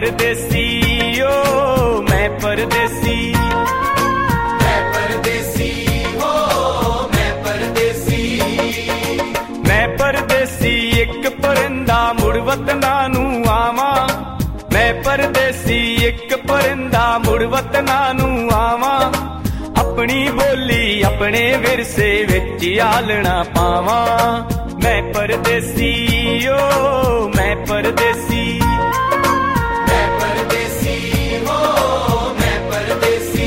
परदेसी ओ मैं परदेसी, मैं परदेसी हो मैं परदेसी, मैं परदेसी एक परिंदा मुड़ वतना नू आवा, मैं परदेसी एक परिंदा मुड़ वतना नू आवा, अपनी बोली अपने विरसे विच आलना पावा, मैं परदेसी ओ मैं परदेसी, मैं परदेसी हो मैं परदेसी।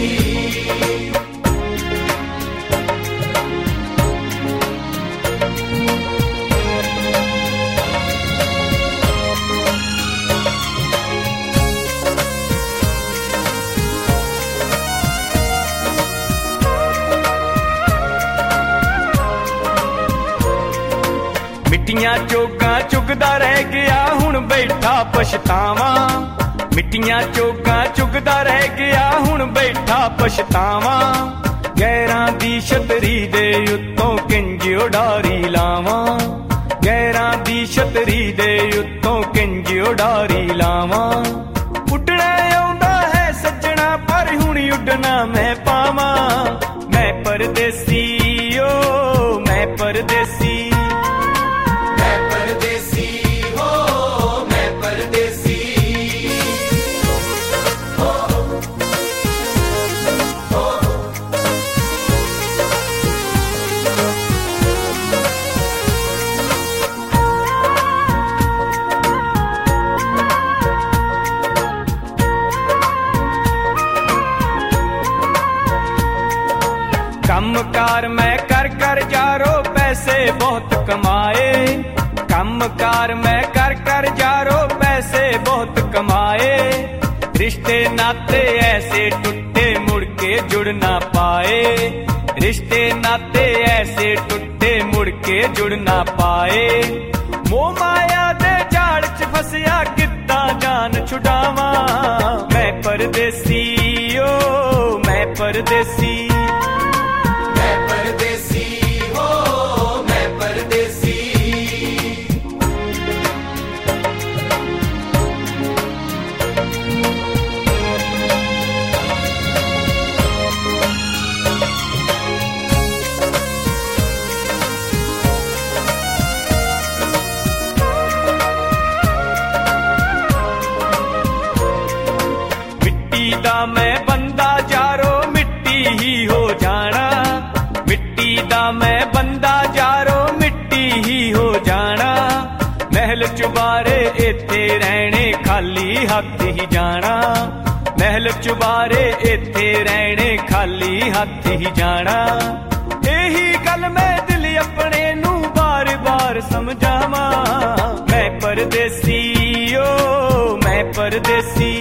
मिट्टियां चोगा चुगदा रह गया हुण बैठा पछतावा, मिट्टियां चोगा चुगदा रह गया हुण बैठा पछतावा, गैरां दी छतरी दे उत्तों किंज उडारी लावा, गैरां दी छतरी दे उत्तों किंज उडारी लावा, उडना आउंदा है सज्जना पर हुण उडना मैं पावा, मैं परदेसी ओ मैं परदेसी, मैं परदेसी हो मैं परदेसी, कमकार मैं कर कर जारो पैसे बहुत कमाए, कमकार मैं कर कर जारो पैसे बहुत कमाए, रिश्ते नाते ऐसे टूटे मुड़ के जुड़ ना पाए, रिश्ते नाते ऐसे टूटे मुड़ के जुड़ ना पाए, मोह माया दे जाल च फसिया कित्ता जान छुड़ावा, मैं परदेसी ओ मैं परदेसी, मैं परदेसी हो मैं परदेसी। मिट्टी दा मैं बंदा जारो मिट्टी ही हो जाना, मिट्टी दा मैं बंदा जारो मिट्टी ही हो जाना, महल चुबारे इत्थे रहने खाली हथ ही जाना, महल चुबारे इत्थे रहने खाली हथ ही जाना, यही गल मैं दिल अपने नू बार बार समझावा, मैं परदेसी ओ मैं परदेसी,